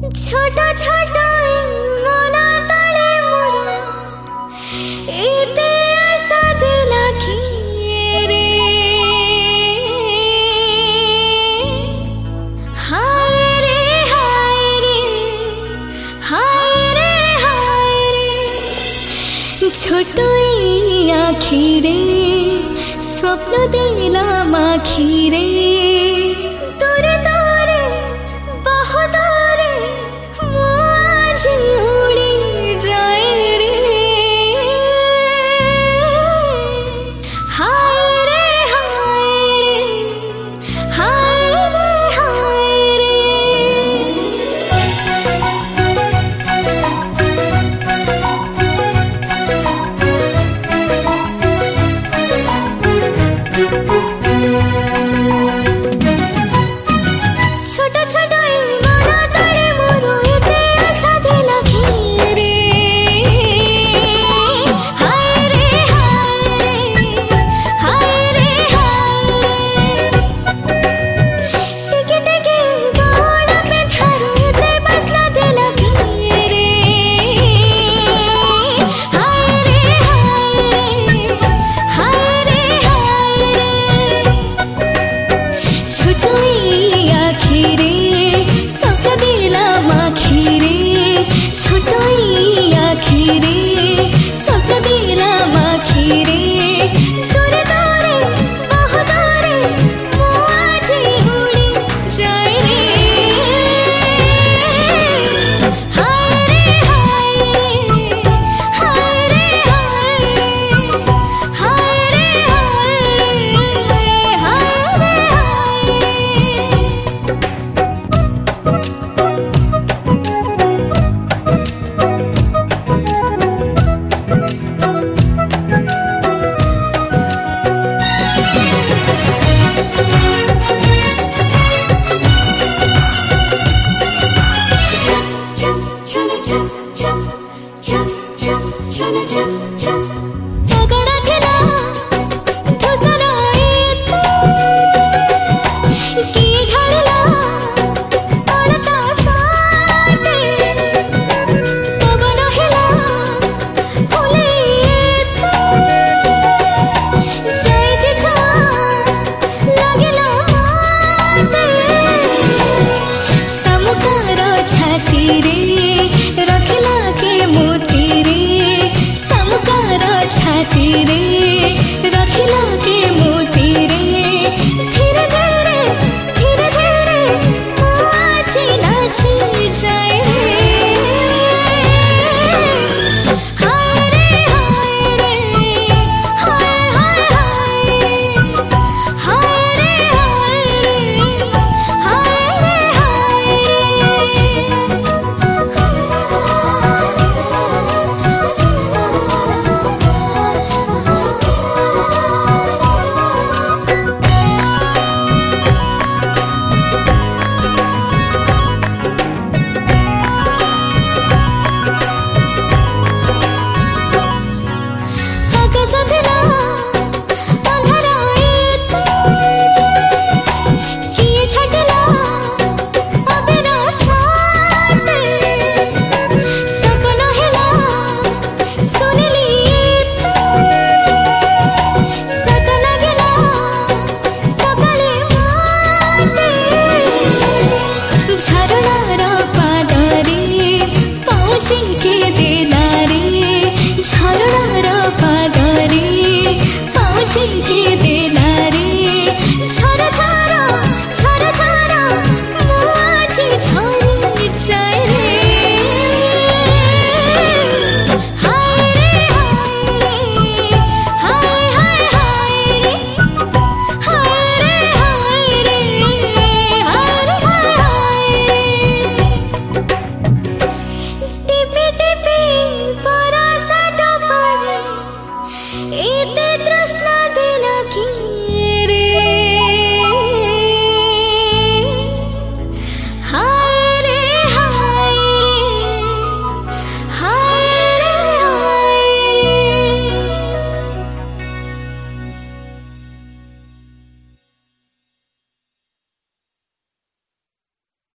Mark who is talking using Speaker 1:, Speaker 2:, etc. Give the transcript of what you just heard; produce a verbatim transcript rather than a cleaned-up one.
Speaker 1: छोटा छोटा मना तले मोरा एते आशा दिला की रे हाय रे हाय रे हाय रे हाय रे छोटो आखी रे स्वप्न दिला माखी रे तोरे तोरे बहुत उड़ी जाए रे हाय रे हाय रे हाय रे हाय रे छोटा छोटा मना तले मोरो एते आशा दिला की रे हाय रे हाय रे हाय रे टिके टिके बाला पे धरे एते बसला दिला की रे हाय रे हाय रे हाय रे छोटोई आखी रे स्वप्न दिला माखी रे छोटोई आखी रे स्वप्न दिला माखी रे तोरे तोरे बहुत रे मो आज उड़ी जाए रे हाय रे हाय रे हाय रे हाय रे हाय रे हाय रे हाय रे पगड़ा थिला धुसरा एते की ढलला पड़ता साटे पवन हिला फुले एते जाइते छा लागला माते समुकार छाती रे रखला के मोती रे समुकार छाती रे रखला के मोती रे धीरे धीरे धीरे धीरे नाची नाची जाए रे हाय रे हाय रे हाय हाय हाय रे हाय रे हाय रे आकाश थिला अंधारा एते किए छटला अबेरा साटे सपना हिला सुनली एते सत लगला सकाळे माटे झरणार पादरी पहुँची के